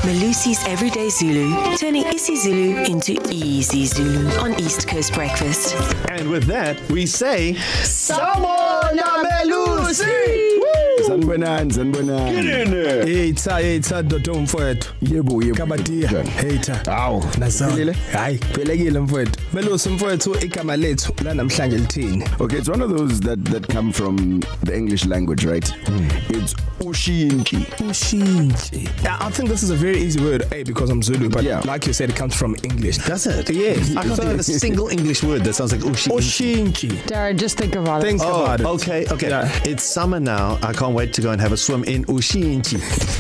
Malusi's Everyday Zulu, turning isiZulu into easy Zulu on East Coast Breakfast. And with that, we say, Sawubona Melusi. Sanibonani. Get in there. Hey, Dr. Mfowethu. Yebo. Kabatia. Hater. Aw, Nasawile. Hayi, phelekile Mfowethu. Melusi Mfowethu igama lethu la namhlanje lithini? Okay, it's one of those that come from the English language, right? It's ushintshi. Ushintshi. I think this is a very easy word, because I'm Zulu, but yeah, like you said, it comes from English. Does it? Yes. I can't think of a single English word that sounds like Ushintshi. Darren, just think about it. Think about it. Okay. Yeah. It's summer now. I can't wait to go and have a swim in Ushinchi.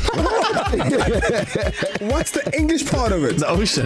What's the English part of it? The ocean.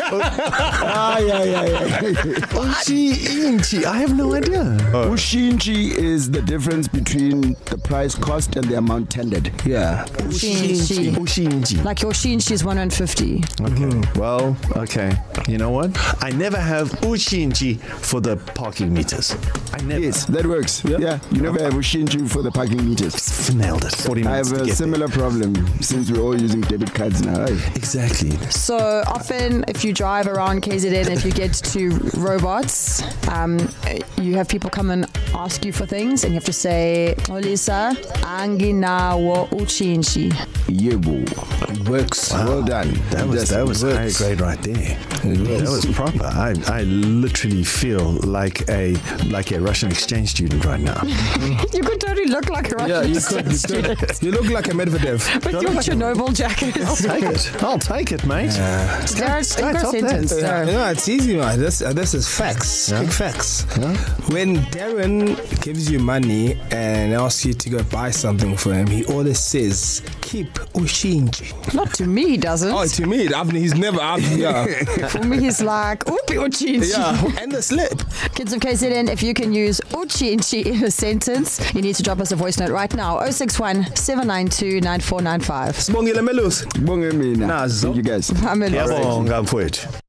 Ushinchi. I have no idea. Ushinchi is the difference between the price cost and the amount tendered. Yeah. Ushinchi. Like your shinchi is 150. Okay. Well, okay. You know what? I never have Ushinchi for the parking meters. I never. Yes, that works. Yeah. You never have ushinchi for the parking meters. Nailed it. 40 I minutes have to a get similar problem since we're all using debit cards now. Hey. there. Exactly. So often, if you drive around KZN, if you get to robots, you have people come and ask you for things, and you have to say, "Olisa, anginawo uchinchi." Yebo. It works. Wow. Well done. That was high grade right there. That was proper. I literally feel like a Russian exchange student right now. You could totally look like a Russian student. You look like a Medvedev. With your Chernobyl jacket. I'll take it, mate. Darren, think of a sentence. Darren. You know, it's easy, man. This is facts. Yeah. Big facts. Yeah. When Darren gives you money and asks you to go buy something for him, he always says, "Keep ushinchi." Not to me, he doesn't. Oh, to me, he's never. Yeah. For me, he's like, "Upi uchinchi." Yeah, and the slip. Kids of KZN, if you can use uchinchi in a sentence, you need to drop us a voice note right now. 061 792 9495. Sibongile Melusi. Bonge mina. Nazo. Thank you guys. Mamelodi. Yabonga mfowethu.